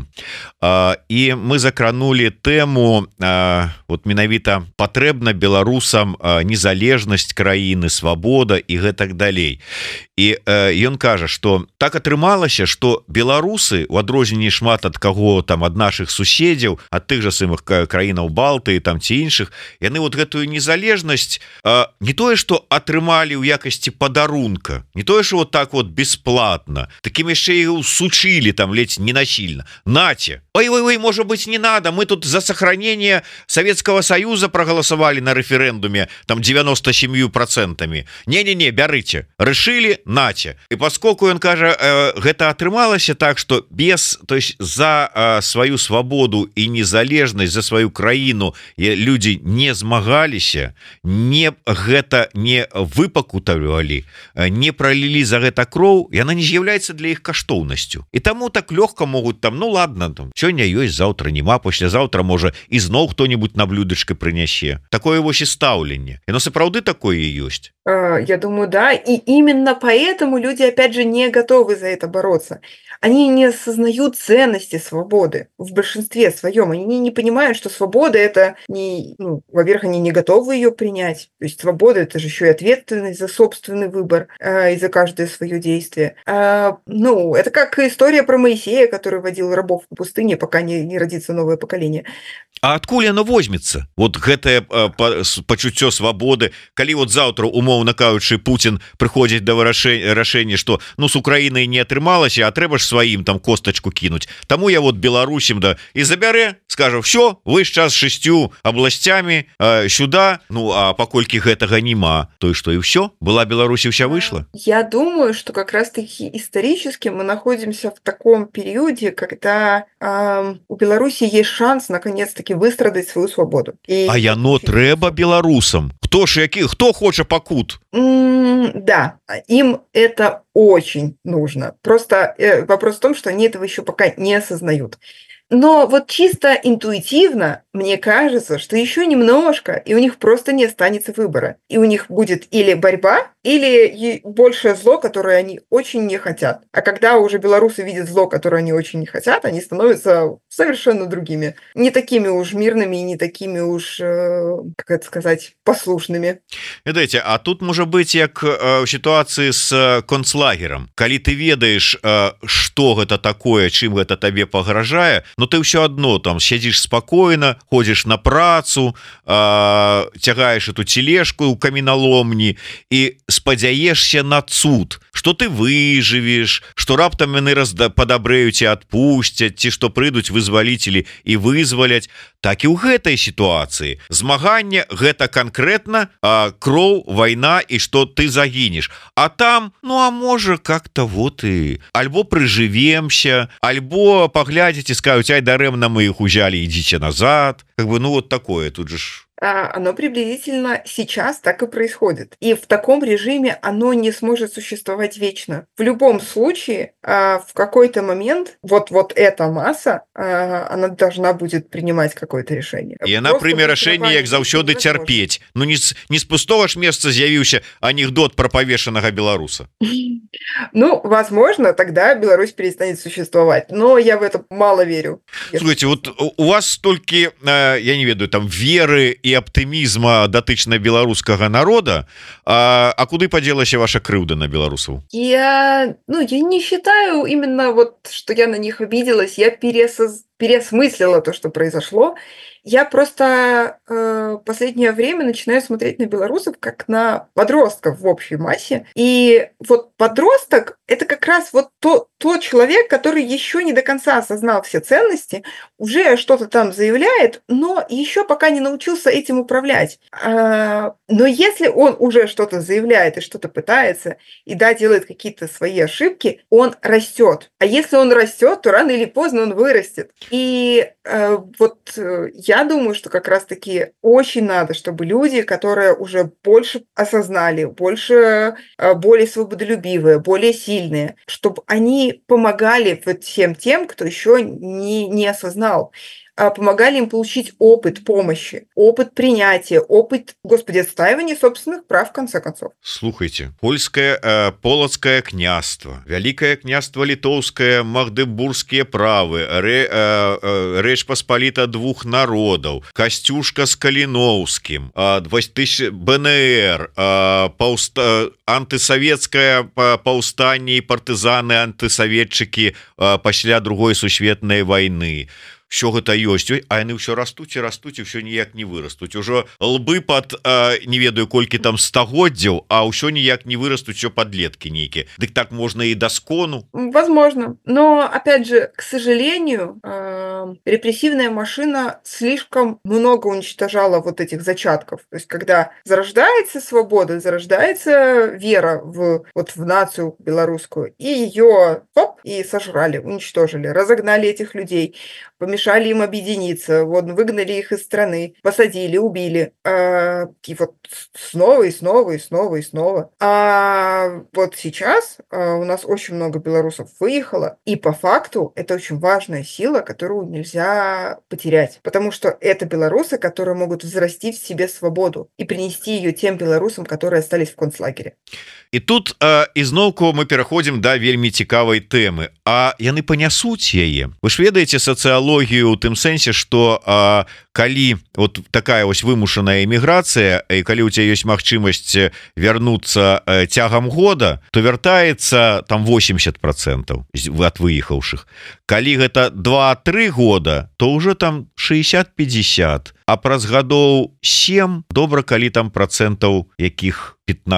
і мы закранули тэму вот менавіта патрэбна беларусам незалежнасць краіны, свабода і гэтак далей. І ён кажа, что так атрымалася, что беларусы, у адрозненні шмат ад каго там ад наших суседзяў, ад тых жа самых краінаў Балтыі там ці іншых, яны вот гэтую незалежнасць не тое, что атрымалі ў якасці падарунка, не тое, что вот так вот бесплатно, таким яшчэ і усучили там ледь не насильно. Нате, ой, может быть, не надо, мы тут за сохранение Советского Союза проголосовали на референдуме там 97%. Не-не-не, бярыце, решили, нате. И поскольку он кажа, гэта атрымалася так, что без, то есть за свою свободу и незалежность, за свою краіну люди не змагаліся, не гэта не выпакутавалі, не пролілі за гэта кроў, яна не з'яўляецца для іх каштоўнасцю. І таму так лёгка могуць там, ну ладно, там сёння ёсць, заўтра няма, паслязаўтра можа ізноў хто-нибудь на блюдачка прынясе. Такое вось і стаўленне. Яно сапраўды такое і ёсць. Я думаю, да. И именно поэтому люди, опять же, не готовы за это бороться. Они не осознают ценности свободы в большинстве своем. Они не понимают, что свобода — это не... Ну, во-первых, они не готовы ее принять. То есть свобода — это же еще и ответственность за собственный выбор и за каждое свое действие. Ну, это как история про Моисея, который водил рабов в пустыне, пока не родится новое поколение. А адкуль яно возьмецца? Вот гэтае пачуццё свабоды, калі вот заўтра, умоўна кажучы, Путін прыходзіць да рашэння, што ну с Украінай не атрымалася, а трэба ж сваім там костачку кінуць. Таму я вот беларусам да і забярэ, скажа, все, вы сейчас 6 областями сюда, ну а паколькі гэтага няма, то и что, и все? Была Беларусь, и вся вышла? Я думаю, что как раз-таки исторически мы находимся в таком периоде, когда у Беларуси есть шанс наконец-таки выстрадать свою свободу. А яно трэба беларусам. Кто хоча пакут? Да, им это очень нужно. Просто вопрос в том, что они этого еще пока не осознают. Но вот чисто интуитивно мне кажется, что еще немножко, и у них просто не останется выбора. И у них будет или борьба, или большее зло, которое они очень не хотят. А когда уже белорусы видят зло, которое они очень не хотят, они становятся совершенно другими. Не такими уж мирными и не такими уж, как это сказать, послушными. Ведаеце, а тут можа быць як у сітуацыі з концлагерам. Калі ты ведаеш, што гэта такое, чым гэта табе пагражае, но ты ўсё адно там сядзіш спакойна, ходзіш на працу, цягаеш эту тележку ў каменяломні і спадзяешся на цуд, што ты выжывеш, што раптам яны падабрэюць і адпусцяць, ці што прыйдуць вызваліцелі і вызваляць. Так і ў гэтай сітуацыі змаганне гэта канкрэтна кроў, вайна і што ты загінеш. А там, ну а можа как-то вот і альбо прыжывемся, альбо паглядзець і скажуць: ай, дарэмна мы іх узялі, ідзіце назад. Как бы, ну вот такое тут же ж. Оно приблизительно сейчас так и происходит. И в таком режиме оно не сможет существовать вечно. В любом случае, в какой-то момент вот эта масса, она должна будет принимать какое-то решение. И она прыме рашэнне, як заўсёды, цярпець. Ну не з пустого ж месца з'явіўся анекдот про повешенного белоруса. Ну, возможно, тогда Беларусь перестанет существовать. Но я в это мало верю. Слушайте, вот у вас столько, я не ведаю, там веры и оптимизма датычна беларускага народа, а куды падзелася ваша крыўда на беларусаў? Я не считаю именно вот, что я на них обиделась. Я переосмыслила то, что произошло. Я просто последнее время начинаю смотреть на белорусов как на подростков в общей массе. И вот подросток – это как раз вот тот человек, который еще не до конца осознал все ценности, уже что-то там заявляет, но еще пока не научился этим управлять. Но если он уже что-то заявляет и что-то пытается, и да, делает какие-то свои ошибки, он растет. А если он растет, то рано или поздно он вырастет. И я думаю, что как раз-таки очень надо, чтобы люди, которые уже больше осознали, более свободолюбивые, более сильные, чтобы они помогали всем тем, кто еще не осознал, помогали им получить опыт помощи, опыт принятия, опыт, отстаивания собственных прав, в конце концов. Слухайте, польское, полоцкое княство, Великое княство литовское, магдебургские правы, Речь Посполита двух народов, Костюшка с Калиновским, 2000 БНР, антисоветское паўстанне и партизаны, антисоветчики пасля Другой сусветнай войны. Що гэта ёсць, а яны ўсё растуць і ўсё ніяк не вырастуць. Ужо лбы пад не ведаю колькі там стагоддзяў, а ўсё ніяк не вырастуць, усё падлеткі нейкія. Дык так можна і да скону. Возможно, но опять же, к сожалению, репрессивная машина слишком много уничтожала вот этих зачатков. То есть когда зарождается свобода, зарождается вера в нацию белорусскую, и ее и сожрали, уничтожили, разогнали этих людей, помешали им объединиться, выгнали их из страны, посадили, убили. И вот снова и снова и снова и снова. А вот сейчас у нас очень много белорусов выехало, и по факту это очень важная сила, которую нельзя потерять, потому что это белорусы, которые могут взрастить в себе свободу и принести ее тем белорусам, которые остались в концлагере. І тут ізноўку мы пераходзім да вельмі цікавай тэмы. А яны панясуць яе? Вы ж ведаеце сацыялогію ў тым сэнсе, што калі вот такая вось вымушаная эміграцыя, і калі у цябе ёсць магчымасць вярнуцца цягам года, то вяртаецца там 80% ад выехаўшых. Калі гэта 2-3 года, то ўжо там 60-50, а праз гадоў 7 добра, калі там процентаў якіх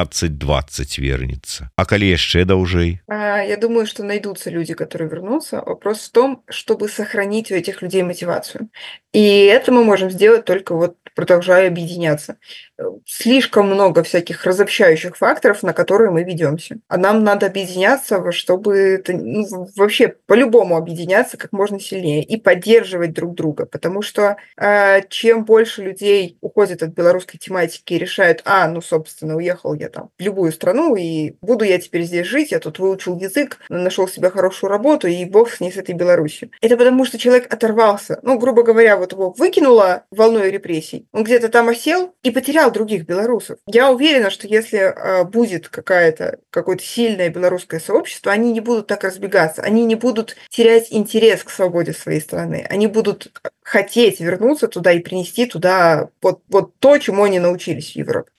15-20 вернется. А коли еще даўжэй? Я думаю, что найдутся люди, которые вернутся. Вопрос в том, чтобы сохранить у этих людей мотивацию. И это мы можем сделать только продолжая объединяться. Слишком много всяких разобщающих факторов, на которые мы ведемся. А нам надо объединяться, чтобы вообще по-любому объединяться как можно сильнее и поддерживать друг друга. Потому что чем больше людей уходят от белорусской тематики и решают, собственно, уехал я там в любую страну, и буду я теперь здесь жить, я тут выучил язык, нашел себе хорошую работу, и бог с ней, с этой Беларусью. Это потому, что человек оторвался. Грубо говоря, вот его выкинуло волной репрессий, он где-то там осел и потерял других белорусов. Я уверена, что если будет какое-то сильное белорусское сообщество, они не будут так разбегаться, они не будут терять интерес к свободе своей страны, они будут хотеть вернуться туда и принести туда вот то, чему они научились в Европе.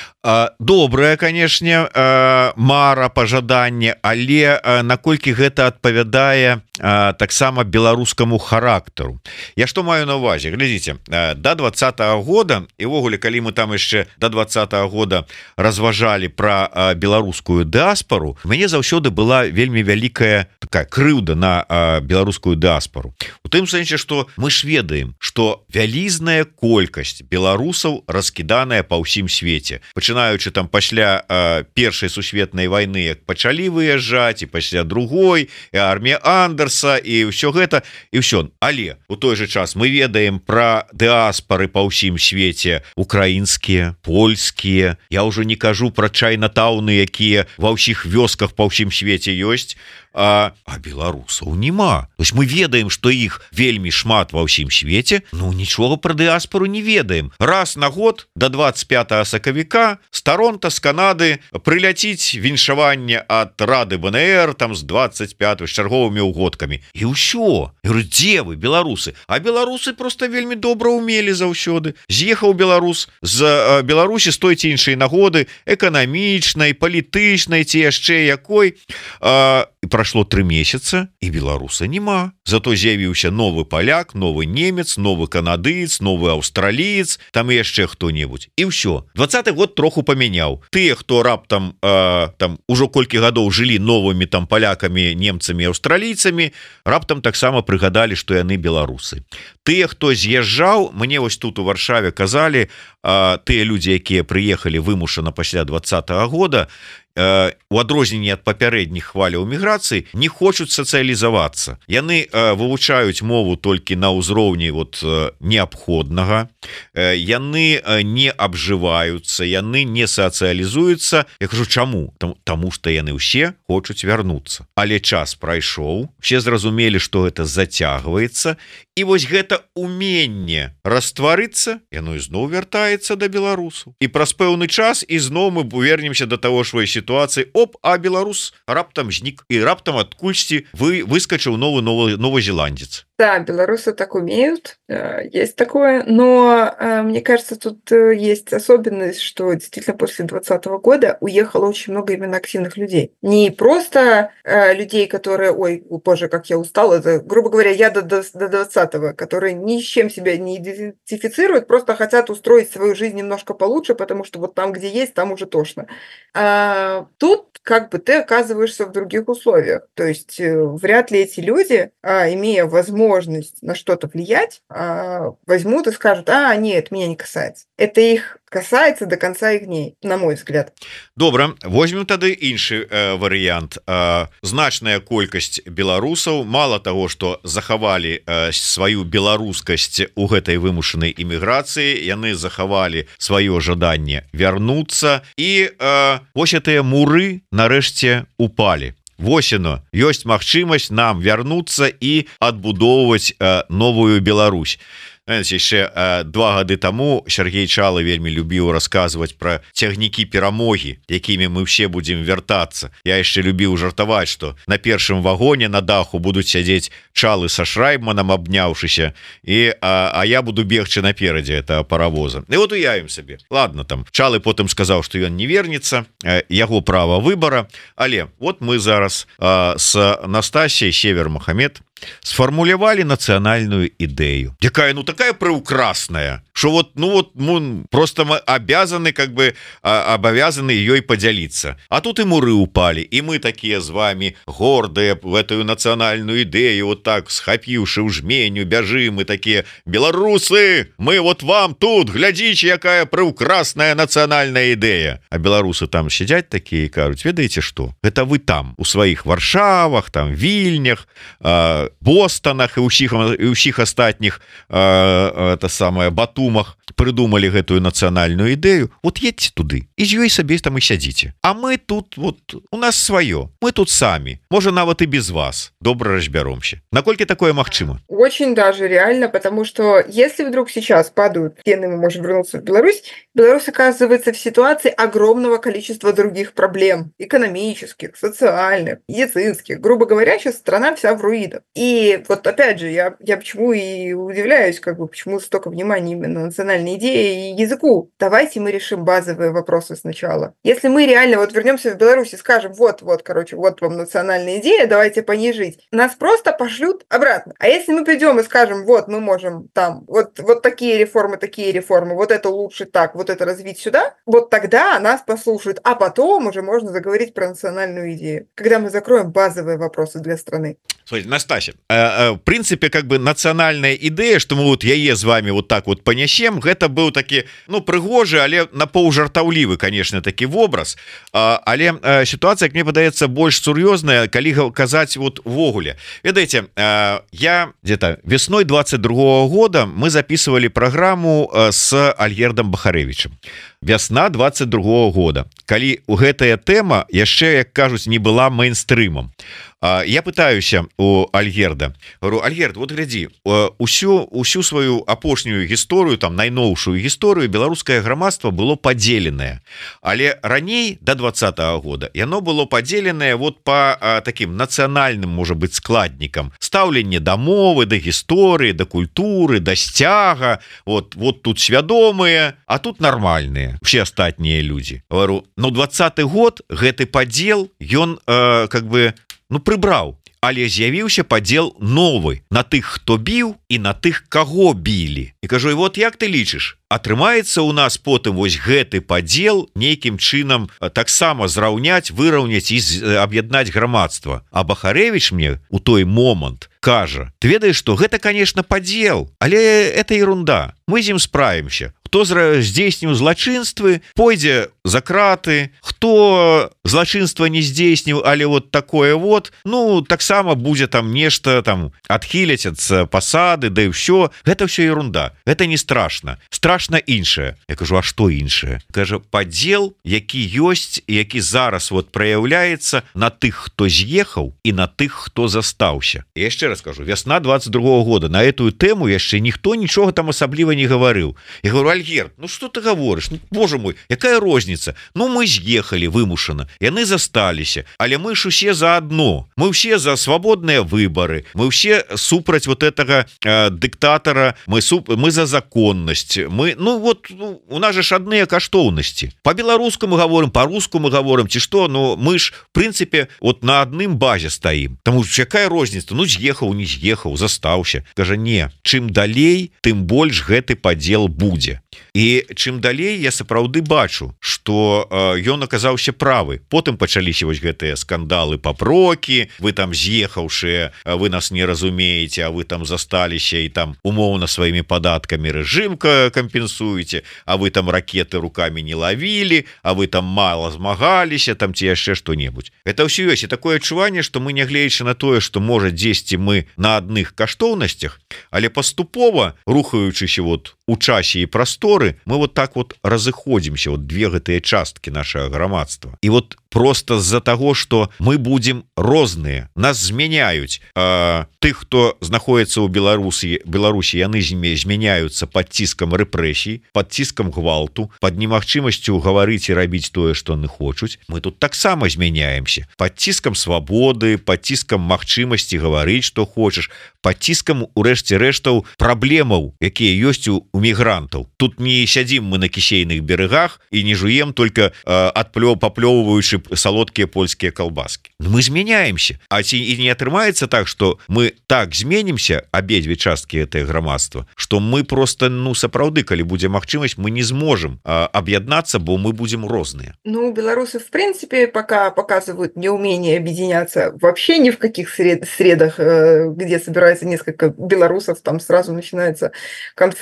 Добрае, канешне, мара, пажаданне, але наколькі гэта адпавядае таксама беларускаму характару. Я што маю на увазе? Глядзіце, до 20-го года, і ўвогуле, калі мы там яшчэ до 20-го года разважалі пра беларускую дыаспору, у мяне заўсёды была вельмі вялікая такая крыўда на беларускую дыаспору. У тым сэнсе, што мы ж ведаем, што вялізная колькасць беларусаў раскіданая па ўсім свеце, пачынаючы там пасля першай сусветнай вайны, як пачалі выязджаць, і пасля другой, і армія Андерса, і ўсё гэта, і ўсё. Але у той же час мы ведаем пра дыаспоры па ўсім свеце украінскія, польскія, я ўжо не кажу пра чайнатаўны, якія ва ўсіх вёсках па ўсім свеце ёсць, а беларусаў няма. То есть мы ведаем, што іх вельмі шмат ва ўсім свеце, ну нічога пра дыаспору не ведаем. Раз на год до 25 сакавіка з Торонто, з Канады прыляціць віншаванне ад Рады БНР там з 25 з чарговымі угодкамі. І ўсё. Я говорю, дзе вы, беларусы? А беларусы просто вельмі добра ўмелі заўсёды. З'ехаў беларус з Беларусі з той ці іншай нагоды, эканамічнай, палітычнай ці яшчэ якой, і прайшло 3 месяца, і беларуса няма. Зато з'явіўся новы паляк, новы немец, новы канадыец, новы аўстраліец, там і яшчэ хто-небудзь. І ўсё. 20-й год троху памяняў. Тыя, хто раптам там ужо колькі гадоў жылі новымі там палякамі, немцамі, аўстралійцамі, раптам таксама прыгадалі, што яны беларусы. Тыя, хто з'язджаў, мне вось тут у Варшаве казалі, тыя людзі, якія прыехалі вымушана пасля 20-го года, у адрозненні ад папярэдніх хваляў міграцыі, не хочуць сацыялізавацца. Яны вывучаюць мову толькі на ўзроўні неабходнага, яны не абжываюцца, яны не сацыялізуюцца. Я кажу, чаму? Таму што яны ўсе хочуць вярнуцца. Але час прайшоў, все зразумелі, што гэта зацягваецца, і вось гэта уменне растварыцца, яно ізноў вяртаецца да беларусаў. І праз пэўны час ізноў мы вернемся да таго ж ситуации, а беларус раптам знік, и раптам адкульсьці выскочил новозеландец. Да, белорусы так умеют, есть такое, но мне кажется, тут есть особенность, что действительно после 2020 года уехало очень много именно активных людей. Не просто людей, которые, ой, боже, как я устал, это, грубо говоря, я до 20-го, которые ни с чем себя не идентифицируют, просто хотят устроить свою жизнь немножко получше, потому что вот там, где есть, там уже тошно. Тут как бы ты оказываешься в других условиях. То есть вряд ли эти люди, имея возможность на что-то влиять, возьмут и скажут, нет, меня не касается. Это их касается до конца их дней, на мой взгляд. Добра, возьмем тады іншы варыянт. Значная колькасць беларусаў, мало того, што захавалі сваю беларускасць у гэтай вымушанай іміграцыі, яны захавалі сваё жаданне вярнуцца, і вось гэтыя муры нарэшце упалі. Вось яно, ёсць магчымасць нам вярнуцца і адбудоўваць новую Беларусь. Яшчэ 2 гады таму Сергей Чалы вельмі любіў расказваць пра цягнікі перамогі, якімі мы ўсе будзем вяртацца. Я яшчэ любіў жартаваць, што на першым вагоне на даху будуць сядзець Чалы са Шрайбманам, абняўшыся, а я буду бегчы наперадзе этого паравоза. І вот уявім сабе. Ладно, там Чалы потым сказаў, што ён не вернецца, яго права выбора, але вот мы зараз с Настасьяй Север-Махамед сфармулявалі нацыянальную ідэю, якая такая прыўкрасная, что мы просто мы обязаны ёй подзяліцца. А тут и муры упали, и мы такие с вами гордые в эту национальную идею, вот так схапіўшы ў жменю бяжым, и такие: беларусы, мы вот вам тут, глядзіце, якая прыўкрасная нацыянальная ідэя. А беларусы там сядзяць такие и кажуць: ведаеце что, это вы там у сваіх Варшавах, там Вільнях Бостанах і ўсіх астатніх это самае Батумах прыдумалі гэтую нацыянальную ідэю. Вот едьце туды і з ёй сабе там і сядзіце. А мы тут вот у нас сваё, мы тут самі, можа нават і без вас добра разбяромся. Наколькі такое магчыма? Очень даже реально, потому что если вдруг сейчас падают стены, мы можем вернуться в Беларусь, Беларусь оказывается в ситуации огромного количества других проблем, экономических, социальных, медицинских. Грубо говоря, сейчас страна вся в руинах. И вот опять же, я почему и удивляюсь, как бы, почему столько внимания именно национальной идее и языку. Давайте мы решим базовые вопросы сначала. Если мы реально вот вернемся в Беларусь и скажем, короче, вот вам национальная идея, давайте по ней жить, нас просто пошлют обратно. А если мы придем и скажем, вот мы можем там, вот такие реформы, вот это улучшить так, вот это развить сюда, вот тогда нас послушают, а потом уже можно заговорить про национальную идею, когда мы закроем базовые вопросы для страны. Смотрите, Настасья, в принципе, как бы национальная идея, что мы вот яе з вами вот так вот понясем, гэта быў такі, ну, прыгожы, але напаўжартаўлівы, конечно, такі вобраз, але ситуация, как мне падаецца, больш сур'ёзная, калі казаць вот ввогуле. Ведаеце, я где-то весной 22 года мы записывали программу с Альгердом Бахаревичем. Вясна 22 года, калі гэтая тэма яшчэ, як кажуць, не была мейнстрымом. Я пытаюся у Альгерда, говорю, Альгерд, вот глядзі, усю сваю апошнюю гісторыю, там найноўшую гісторыю беларускае грамадства было падзеленае, але раней до 20-го года яно было падзеленае вот по таким нацыянальным, можа быть, складнікам, стаўленне да мовы, да гісторыі, да культуры, да сцяга, вот тут свядомыя, а тут нармальныя все астатнія людзі. Говорю, ну 20-й год гэты падзел ён как бы прыбраў, але з'явіўся падзел новы на тых, хто біў, і на тых, каго білі. І кажу, і вот як ты лічыш, атрымаецца у нас потым вось гэты падзел нейкім чынам таксама зраўняць, выраўняць і аб'яднаць грамадства. А Бахаревич мне у той момант кажа, ты ведаеш, што гэта, конечно, падзел, але это ерунда, мы з ім справімся. Хто здзейсніў злачынствы, пойдзе за краты, хто злачынства не здзейсніў, але вот такое вот, ну, таксама будзе там нешта там адхіляць ад пасады, да і ўсё. Гэта ўсё ерунда, гэта не страшна. Страшна іншае. Я кажу, а што іншае? Кажа, падзел, які ёсць, які зараз вот праяўляецца на тых, хто з'ехаў, і на тых, хто застаўся. Я яшчэ раз кажу, вясна 22 года, на эту тэму яшчэ ніхто нічога там асабліва не гаварыў. Я говорю, Альгерд, ну что ты говоришь? Ну, боже мой, якая розница? Ну мы з'ехали вымушана, яны засталіся, але мы ж усе за одно. Мы все за свободные выборы, мы все супраць вот этого диктатора, мы за законность. Мы, у нас же ж адныя каштоўнасці. По-беларускаму говорим, по-рускаму говорим, ці што, но мы ж в принципе вот на адным базе стоим. Тому якая розница? Ну з'ехаў, не з'ехаў, застаўся. Кажа, не, чым далей, тым больш гэты падзел будзе. І чым далей я сапраўды бачу, што ён аказаўся правы. Потым пачаліся вось гэтыя скандалы папрокі, вы там з'ехаўшыя, вы нас не разумееце, а вы там засталіся і там умоўна сваімі падаткамі рэжым кампенсуеце, а вы там ракеты руками не лавілі, а вы там мала змагаліся, там ці яшчэ што-небудзь. Это ўсё ёсць, і такое адчуванне, што мы, нягледзячы на тое, што можа дзесьці мы на адных каштоўнасцях, але паступова, рухаючыся вот у часе і прасторы, мы вот так вот разыходзімся, вот две гэтыя часткі нашага грамадства. І вот просто з-за таго, што мы будзем розныя, нас змяняюць. Тых, хто знаходіцца ў Беларусі, яны змяняюцца пад ціскам рэпрэсій, пад ціскам гвалту, пад немагчымасцю гаварыць і рабіць тое, што яны хочуць. Мы тут таксама змяняемся. Пад ціскам свабоды, пад ціскам магчымасці гаварыць, што хочаш, пад ціскам, урэшце рэштаў, праблемаў, якія ёсць у мігрантаў. Тут не сядзім мы на кісейных берегах і не жуем только паплёвываючы салодкія польскія калбаскі. Мы змяняемся. А ці і не атрымаецца так, што мы так зменімся, абедзве часткі гэтае грамадства, што мы просто, сапраўды, калі будзе магчымасць, мы не зможам аб'яднацца, бо мы будем розныя. Белорусы, в принципе, пока показывают неумение объединяться вообще ни в каких средах, где собирается несколько белорусов, там сразу начинаются конфликты,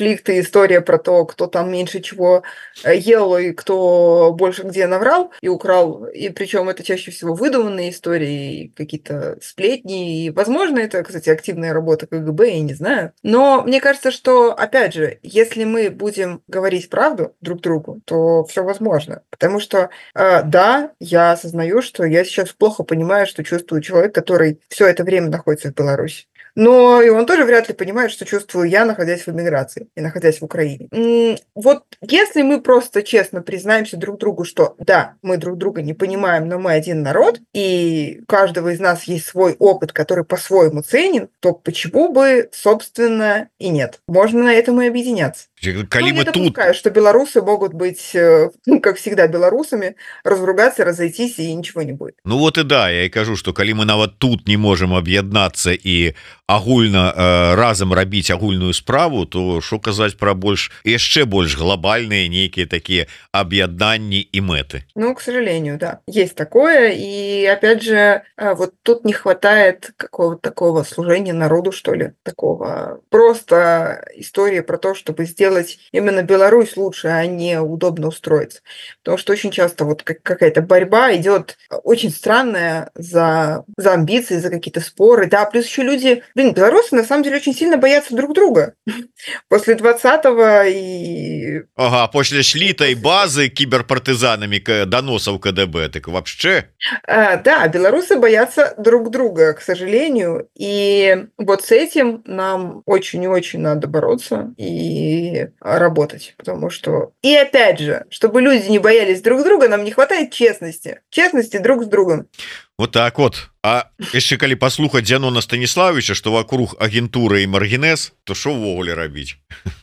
история про то, кто там меньше чего ел и кто больше где наврал и украл. И причем это чаще всего выдуманные истории, какие-то сплетни. И, возможно, это, кстати, активная работа КГБ, я не знаю. Но мне кажется, что, опять же, если мы будем говорить правду друг другу, то все возможно. Потому что, да, я осознаю, что я сейчас плохо понимаю, что чувствует человек, который все это время находится в Беларуси. Но и он тоже вряд ли понимает, что чувствую я, находясь в эмиграции и находясь в Украине. Вот если мы просто честно признаемся друг другу, что да, мы друг друга не понимаем, но мы один народ, и у каждого из нас есть свой опыт, который по-своему ценен, то почему бы, собственно, и нет? Можно на этом и объединяться. Калі я мы допускаю, тут что белорусы могут быть, как всегда, белорусами, разругаться, разойтись, и ничего не будет. Ну вот и да, я и кажу, что калі мы нават тут не можем об'яднацца і агульна разам рабіць агульную справу, то що казаць пра яшчэ больш глобальныя нейкія такія аб'яднанні і мэты. Ну, к сожалению, да, есть такое, и опять же, вот тут не хватает какого-то такого служения народу, что ли, такого просто истории про то, чтобы сделать именно Беларусь лучше, а не удобно устроиться. Потому что очень часто вот какая-то борьба идет очень странная за амбиции, за какие-то споры. Да, плюс еще люди, белорусы на самом деле очень сильно боятся друг друга. После 20-го и... Ага, после шлітай базы киберпартизанами доносов КДБ, так вообще? Да, белорусы боятся друг друга, к сожалению, и вот с этим нам очень и очень надо бороться и работать, потому что... И опять же, чтобы люди не боялись друг друга, нам не хватает честности. Честности друг с другом. Вот так вот. А яшчэ калі паслухаць Дзянона Станіславовича, что вокруг агентуры и маргинез, то что ввогуле рабіць?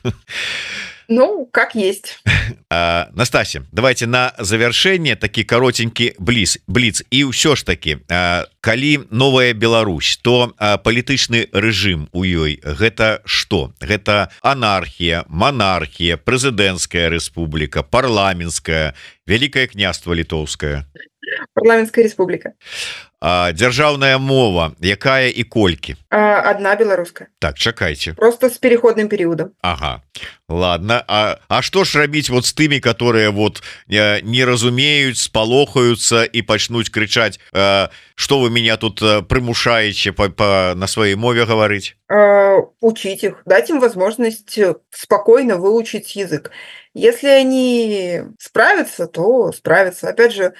Ну, как есть. Настасья, давайте на завершение такі коротенький бліц. І ўсё ж таки, калі новая Беларусь, то палітычны рэжым у ёй гэта што? Гэта анархія, монархія, прэзідэнцкая рэспубліка, парламенцкая, Вялікае княства літоўскае? Парламенцкая республика. Дзяржаўная мова якая і колькі? Одна белорусская. Так, чакайце. Просто с переходным периодом. Ага, ладно. А что ж рабіць вот с тымі, которые вот не разумеюць, спалохаюцца і пачнуць крычаць, что вы меня тут прымушаеце на своей мове говорить? Учить их, дать им возможность спокойно выучить язык. Если они справятся, то справятся. Опять же,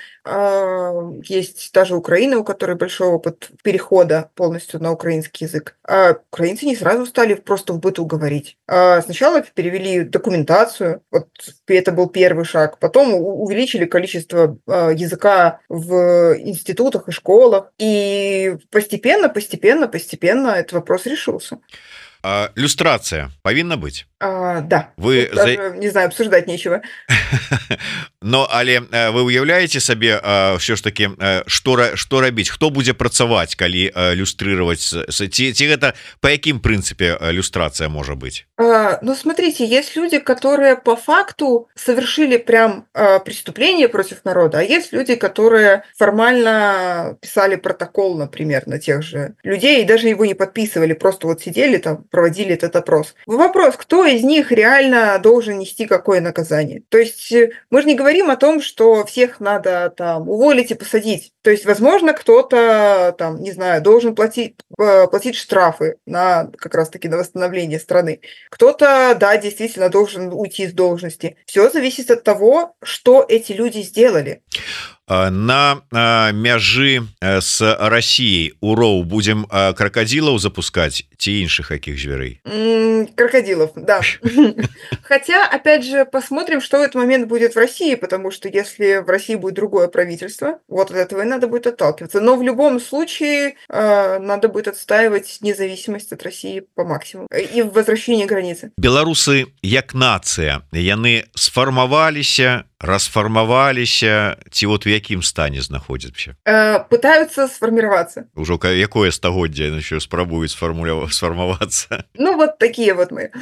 есть даже Украина, у которой большой опыт перехода полностью на украинский язык. А украинцы не сразу стали просто в быту говорить. Сначала перевели документацию, вот это был первый шаг. Потом увеличили количество языка в институтах и школах. И постепенно этот вопрос решился. Люстрация повинна быть? Да. Вы даже, не знаю, обсуждать нечего. Но але вы уяўляеце сабе все ж таки что рабіць, хто будзе працаваць, калі люстрировать, ці гэта по якім прынцыпе люстрация можа быть? Ну смотрите, есть люди, которые по факту совершили прям преступление против народа, а есть люди, которые формально писали протокол, например, на тех же людей и даже его не подписывали, просто вот сидели там, проводили этот опрос. Вопрос, кто из них реально должен нести какое наказание? То есть мы же не говорим о том, что всех надо там уволить и посадить. То есть, возможно, кто-то там, не знаю, должен платить штрафы на как раз-таки на восстановление страны. Кто-то, да, действительно должен уйти с должности. Все зависит от того, что эти люди сделали. На мяжы с Россией у роу будем крокодилов запускать, те іншых каких зверей? Крокодилов, да. Хотя, опять же, посмотрим, что в этот момент будет в России, потому что если в России будет другое правительство, вот от этого и надо будет отталкиваться. Но в любом случае надо будет отстаивать независимость от России по максимуму и возвращение границы. Беларусы як нация, яны сфармаваліся расфармаваліся ці вот у якім стане знаходзіцца? Пытаются сформироваться. Ужо якое стагоддзе еще спрабуюць сфармавацца? Ну вот такие вот мы.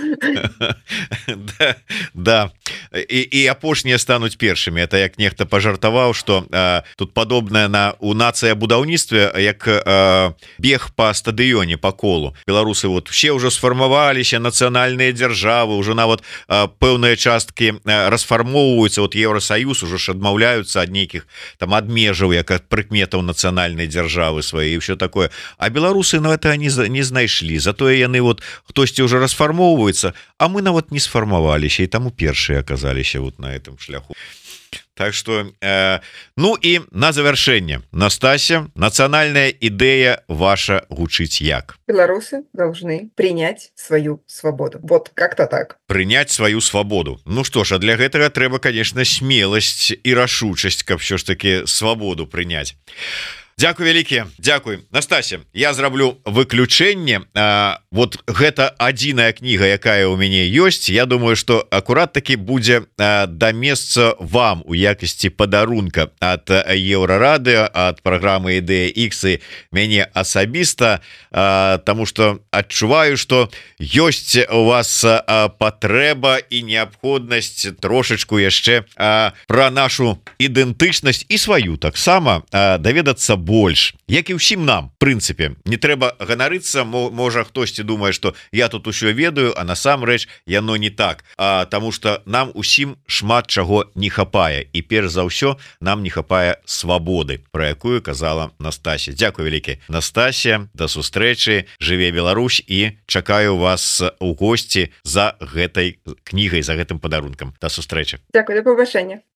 Да. І апошнія стануць першымі. Это як нехта пажартаваў, што тут падобнае на у нацыябудаўніцтве, як бег па стадыёне па колу. Беларусы вот все ўжо сфармаваліся, нацыянальныя дзяржавы, ўжо нават пэўныя часткі расфармоўваюцца. Вот Еўросаюз уже ж адмаўляюцца ад нейкіх там адмежаў, як ад прыкметаў нацыянальнай дзяржавы свае і ўсё такое. А беларусы на это не знайшлі. Затое яны вот хтосьці уже расфармоўваецца, а мы нават не сфармаваліся, і таму першыя аказаліся вот на этом шляху. Так что ну і на завяршэнне, Настасья, нацыянальная ідэя ваша гучыць як? Белорусы должны принять свою свободу. Вот как-то так. Принять свою свободу. Ну что ж, а для гэтага трэба, конечно, смелость і рашучасць, каб все ж таки свободу принять. Дзякуй вялікі, дзякуй. Настасья, я зраблю выключэнне. Вот гэта адзіная кніга, якая ў мяне ёсць. Я думаю, што акурат таки будзе да месца вам у якасці падарунка ад Еўрарадыё, ад праграмы Ідэя Х і мяне асабіста, таму што адчуваю, што ёсць у вас патрэба і неабходнасць трошачку яшчэ пра нашу ідэнтычнасць і сваю таксама даведацца больш, як і ўсім нам. В прынцыпе, не трэба ганарыцца, можа хтосьці думае, што я тут усё ведаю, а насамрэч яно не так, таму што нам усім шмат чаго не хапае, і перш за ўсё нам не хапае свабоды, пра якую казала Настасья. Дзякуй вялікі, Настасья, да сустрэчы, жыве Беларусь, і чакаю вас у госці за гэтай кнігай, за гэтым падарункам. Да сустрэчы. Дзякуй, да пабачэння.